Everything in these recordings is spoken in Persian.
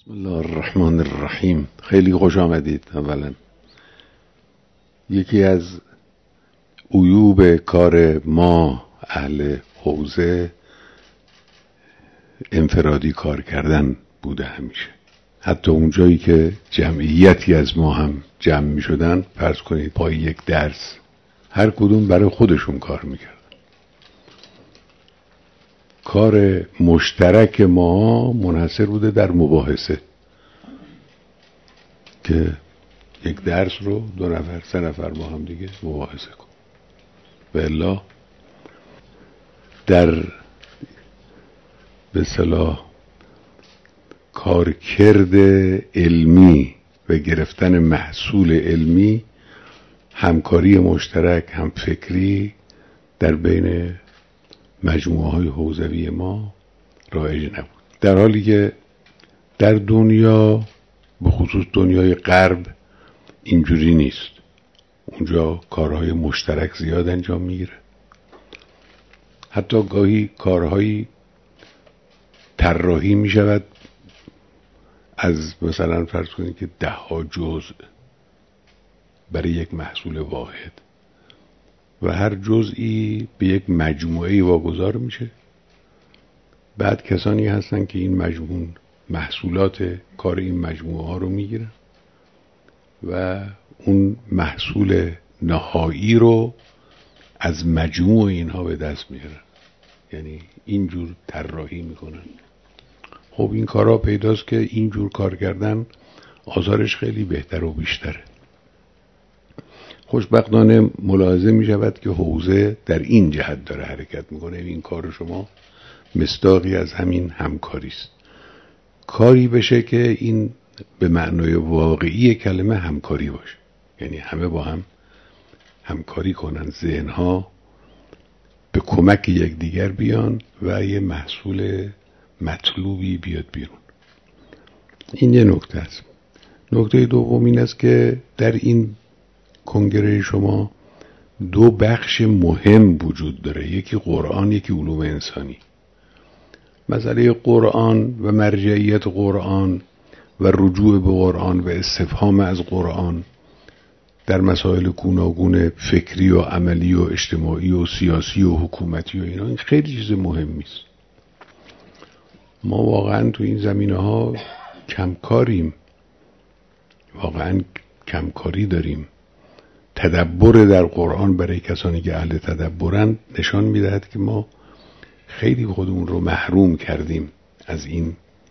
بسم الله الرحمن الرحیم. خیلی خوش آمدید. اولا یکی از عیوب کار ما اهل حوزه انفرادی کار کردن بوده همیشه. حتی اون جایی که جمعیتی از ما هم جمع می شدن، فرض کنید پای یک درس، هر کدوم برای خودشون کار میکردن. کار مشترک ما منحصر بوده در مباحثه که یک درس رو 2 نفر 3 نفر با هم دیگه مباحثه کن. و الا در به اصطلاح کارکرد علمی و گرفتن محصول علمی، همکاری مشترک هم فکری در بین مجموعه های حوزوی ما رایج نبود، در حالی که در دنیا به خصوص دنیای غرب اینجوری نیست. اونجا کارهای مشترک زیاد انجام میگیره. حتی گاهی کارهایی طراحی میشود از مثلا فرض کنید که 10 جزء برای یک محصول واحد و هر جزئی به یک مجموعه واگذار میشه. بعد کسانی هستن که این مجموع محصولات کار این مجموعه ها رو میگیرن و اون محصول نهایی رو از مجموع اینها به دست میارن، یعنی اینجور طراحی میکنن. خب این کارها پیداست که اینجور کار کردن آثارش خیلی بهتر و بیشتره. خوشبختانه ملاحظه می شود که حوزه در این جهت داره حرکت میکنه. این کار شما مصداقی از همین همکاری است. کاری بشه که این به معنای واقعی کلمه همکاری باشه، یعنی همه با هم همکاری کنن، ذهنها به کمک یکدیگر بیان و یه محصول مطلوبی بیاد بیرون. این یه نکته است. نکته دوم این است که در این کنگره شما 2 بخش مهم وجود داره، یکی قرآن، یکی علوم انسانی. مسئله قرآن و مرجعیت قرآن و رجوع به قرآن و استفهام از قرآن در مسائل گوناگون فکری و عملی و اجتماعی و سیاسی و حکومتی و اینا، این خیلی چیز مهمی است. ما واقعا تو این زمینه‌ها کمکاریم، واقعا کمکاری داریم. تدبر در قرآن برای کسانی که اهل تدبرن نشان میدهد که ما خیلی خودمون رو محروم کردیم از این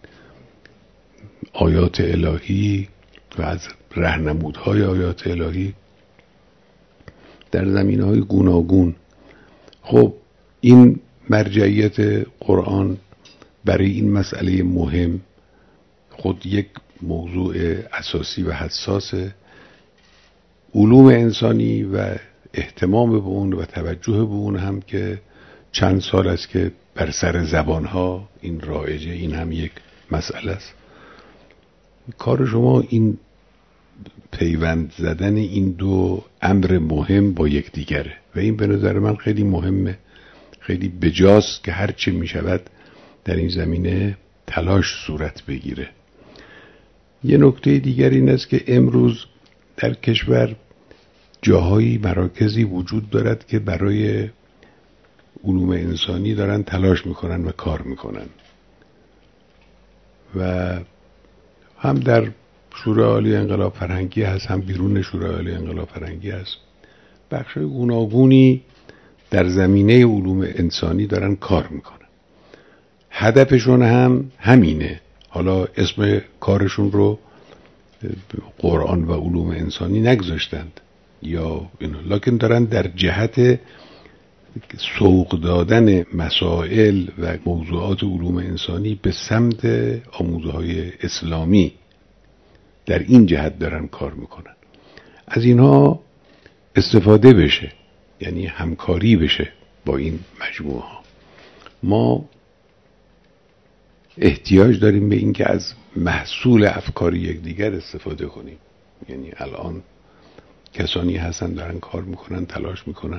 آیات الهی و از راهنمودهای آیات الهی در زمینه‌های گوناگون. خب این مرجعیت قرآن برای این مسئله مهم خود یک موضوع اساسی و حساسه. علوم انسانی و اهتمام به اون و توجه به اون هم که چند سال است که بر سر زبانها این رایجه، این هم یک مسئله است. کار شما این پیوند زدن این 2 امر مهم با یکدیگره و این به نظر من خیلی مهمه، خیلی بجاست که هرچه می شود در این زمینه تلاش صورت بگیره. یه نکته دیگر این است که امروز در کشور جاهایی مراکزی وجود دارد که برای علوم انسانی دارن تلاش میکنن و کار میکنن و هم در شورای عالی انقلاب فرهنگی هست، هم بیرون شورای عالی انقلاب فرهنگی هست. بخشای گوناگونی در زمینه علوم انسانی دارن کار میکنن. هدفشون هم همینه. حالا اسم کارشون رو قرآن و علوم انسانی نگذاشتند یا اینا، لکن دارن در جهت سوق دادن مسائل و موضوعات علوم انسانی به سمت آموزه‌های اسلامی در این جهت دارن کار میکنن. از اینها استفاده بشه، یعنی همکاری بشه با این مجموعه ها. ما احتیاج داریم به این که از محصول افکار یکدیگر استفاده کنیم. یعنی الان کسانی هستن دارن کار میکنن، تلاش میکنن.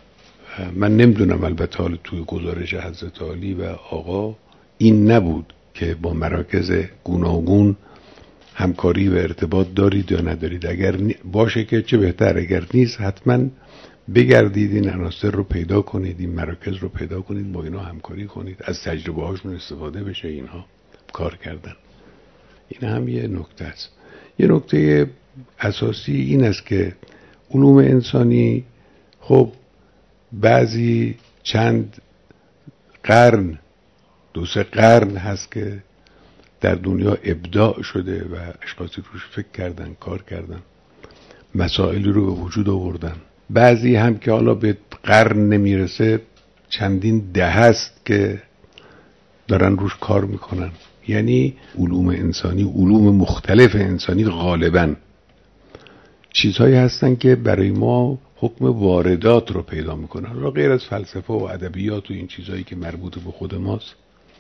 من نمیدونم، البته حالا توی گزارش حضرت عالی و آقا این نبود که با مراکز گوناگون همکاری و ارتباط دارید یا ندارید. اگر باشه که چه بهتر، اگر نیست حتما بگردید این عناصر رو پیدا کنید، این مراکز رو پیدا کنید، با اینا همکاری کنید، از تجربه هاشون استفاده بشه اینها کار کردن. این هم یه نکته است. یه نکته اساسی این است که علوم انسانی خب بعضی چند قرن، 2-3 قرن هست که در دنیا ابداع شده و اشخاصی روش فکر کردن، کار کردن، مسائلی رو به وجود آوردن. بعضی هم که حالا به قرن نمیرسه چندین دهه هست که دارن روش کار میکنن. یعنی علوم انسانی، علوم مختلف انسانی غالباً چیزهایی هستن که برای ما حکم واردات رو پیدا میکنن، حالا غیر از فلسفه و ادبیات و این چیزهایی که مربوط به خود ماست.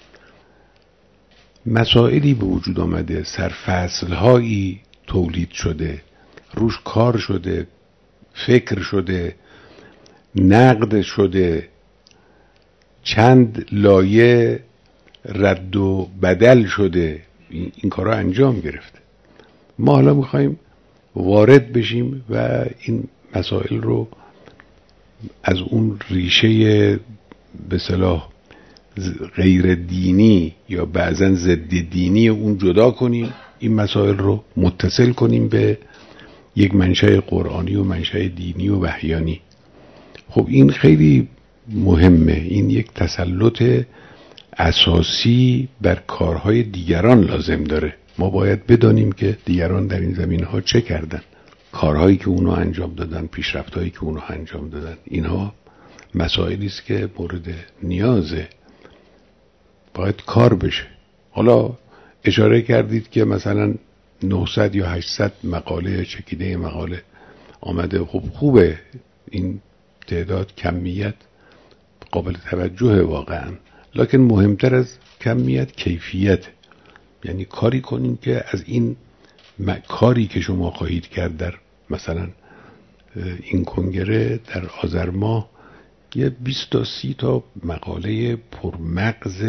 مسائلی به وجود آمده، سرفصلهایی تولید شده، روش کار شده، فکر شده، نقد شده، چند لایه رد و بدل شده، این کارا انجام گرفته. ما حالا میخوایم وارد بشیم و این مسائل رو از اون ریشه به اصطلاح غیر دینی یا بعضن ضد دینی اون جدا کنیم، این مسائل رو متصل کنیم به یک منشأ قرآنی و منشأ دینی و وحیانی. خب این خیلی مهمه. این یک تسلط اساسی بر کارهای دیگران لازم داره. ما باید بدانیم که دیگران در این زمینه‌ها چه کردن، کارهایی که اونها انجام دادن، پیشرفت‌هایی که اونها انجام دادن. اینها مسائلی است که مورد نیازه، باید کار بشه. حالا اشاره کردید که مثلا 900 یا 800 مقاله چکیده مقاله آمده. خب خوبه، این تعداد کمیت قابل توجه واقعا، لکن مهمتر از کمیت کیفیت. یعنی کاری کنیم که از این کاری که شما خواهید کرد در مثلا این کنگره در آذر ماه یه 20 تا 30 تا مقاله پرمغز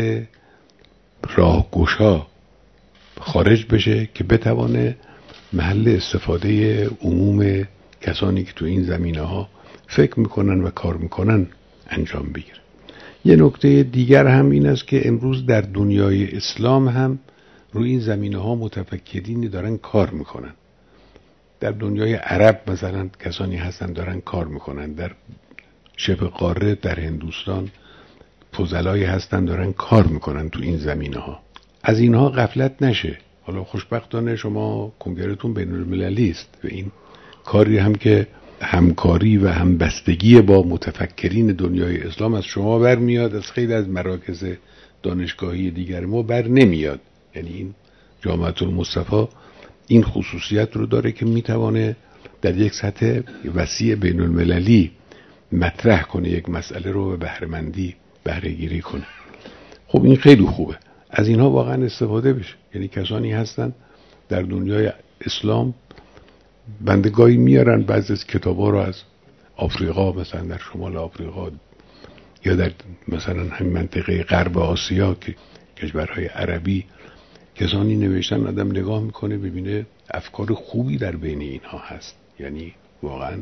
راهگشا خارج بشه که بتوانه محل استفاده عموم کسانی که تو این زمینه ها فکر میکنن و کار میکنن انجام بگیره. یه نکته دیگر هم این است که امروز در دنیای اسلام هم روی این زمینه ها متفکرینی دارن کار میکنن. در دنیای عرب مثلا کسانی هستن دارن کار میکنن، در شبه قاره، در هندوستان فضلایی هستن دارن کار میکنن تو این زمینه ها. از اینها غفلت نشه. حالا خوشبختانه شما کنگرهتون بین المللی است و این کاری هم که همکاری و همبستگی با متفکرین دنیای اسلام از شما برمیاد، از خیلی از مراکز دانشگاهی دیگر ما بر نمیاد. یعنی این جامعه المصطفی این خصوصیت رو داره که میتوانه در یک سطح وسیع بین المللی مطرح کنه یک مسئله رو به بهره‌مندی بهره گیری کنه. خب این خیلی خوبه، از اینها واقعا استفاده بشه. یعنی کسانی هستن در دنیای اسلام، بندگاهی میارن بعضی از کتابا رو از آفریقا، مثلا در شمال آفریقا یا در مثلا همین منطقه غرب آسیا که کشورهای عربی کسانی نوشتن، آدم نگاه میکنه ببینه افکار خوبی در بین اینها هست. یعنی واقعا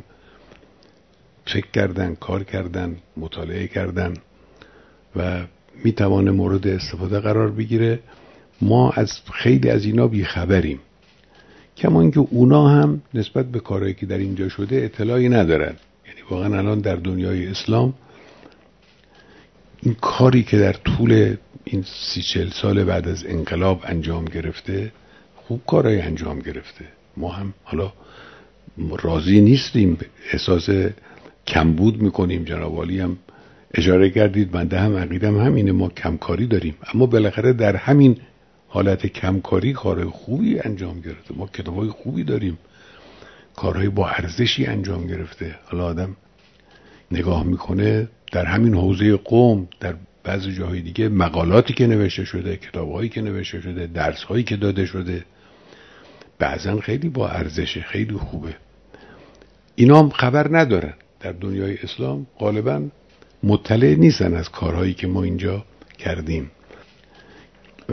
فکر کردن، کار کردن، مطالعه کردن و میتوانه مورد استفاده قرار بگیره. ما از خیلی از اینا بیخبریم، کما اینکه اونا هم نسبت به کارهایی که در اینجا شده اطلاعی ندارن. یعنی واقعا الان در دنیای اسلام این کاری که در طول این 30-40 سال بعد از انقلاب انجام گرفته، خوب کارهای انجام گرفته. ما هم حالا راضی نیستیم، احساس کمبود میکنیم. جناب عالی هم اشاره کردید، بنده هم عقیدم همینه، ما کمکاری داریم، اما بالاخره در همین حالت کمکاری کارهای خوبی انجام گرفته. ما کتابای خوبی داریم، کارهای با ارزشی انجام گرفته. حالا آدم نگاه میکنه در همین حوزه قم، در بعضی جاهای دیگه مقالاتی که نوشته شده، کتابهایی که نوشته شده، درسهایی که داده شده، بعضا خیلی با ارزشه، خیلی خوبه. اینا هم خبر ندارن. در دنیای اسلام غالبا مطلع نیستن از کارهایی که ما اینجا کردیم و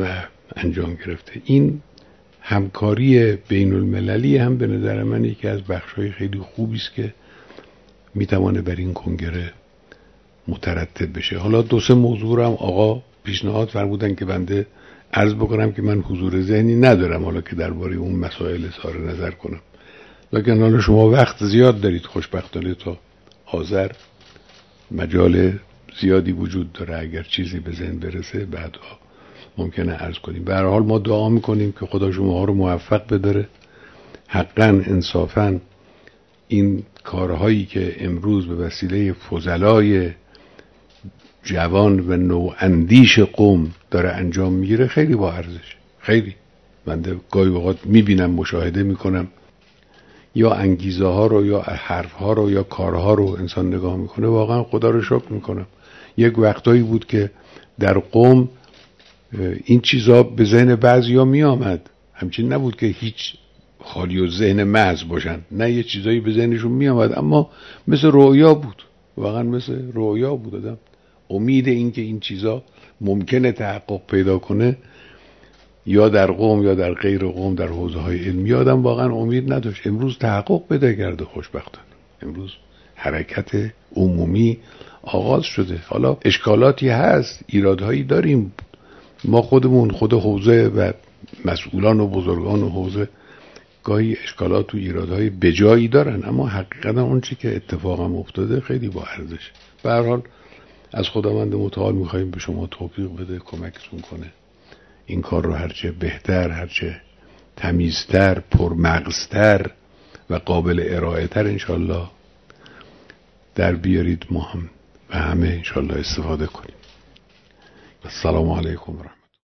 انجام گرفته. این همکاری بین المللی هم به نظر من یکی از بخش‌های خیلی خوبی است که میتوانه بر این کنگره مترتب بشه. حالا 2-3 موضوع هم آقا پیشنهاد فرمودن که بنده عرض بکنم که من حضور ذهنی ندارم حالا که درباره اون مسائل اظهار نظر کنم، لکن حالا شما وقت زیاد دارید، خوشبختانه تا آذر مجال زیادی وجود داره، اگر چیزی به ذهن برسه بعدا ممکنه عرض کنیم. به هر حال ما دعا میکنیم که خدا شما ها رو موفق بداره. حقا انصافا این کارهایی که امروز به وسیله فضلای جوان و نواندیش قوم داره انجام میگیره خیلی با ارزش. خیلی بنده گاهی اوقات میبینم، مشاهده میکنم، یا انگیزه ها رو یا حرف ها رو یا کارها رو انسان نگاه میکنه، واقعا خدا رو شکر میکنم. یک وقتایی بود که در قوم این چیزا به ذهن بعضیا می آمد، همچین نبود که هیچ خالی و ذهن محض باشن، نه، یه چیزایی به ذهنشون می آمد، اما مثل رویا بود، واقعا مثل رویا بود. آدم امید این که این چیزا ممکنه تحقق پیدا کنه یا در قوم یا در غیر قوم در حوزه های علمی آدم واقعا امید نداشت. امروز تحقق پیدا کرده خوشبختانه، امروز حرکت عمومی آغاز شده. حالا اشکالاتی هست، ایرادهایی داریم، ما خودمون خود حوزه و مسئولان و بزرگان و حوزه گاهی اشکالات و ایرادهای بجایی دارن، اما حقیقتا اون چی که اتفاقم افتاده خیلی با ارزش. به هر حال از خداوند متعال میخوایم به شما توفیق بده، کمکتون کنه این کار رو هرچه بهتر، هرچه تمیزتر، پرمغزتر و قابل ارائه تر انشالله در بیارید، ما هم و همه انشالله استفاده کنیم. السلام علیکم.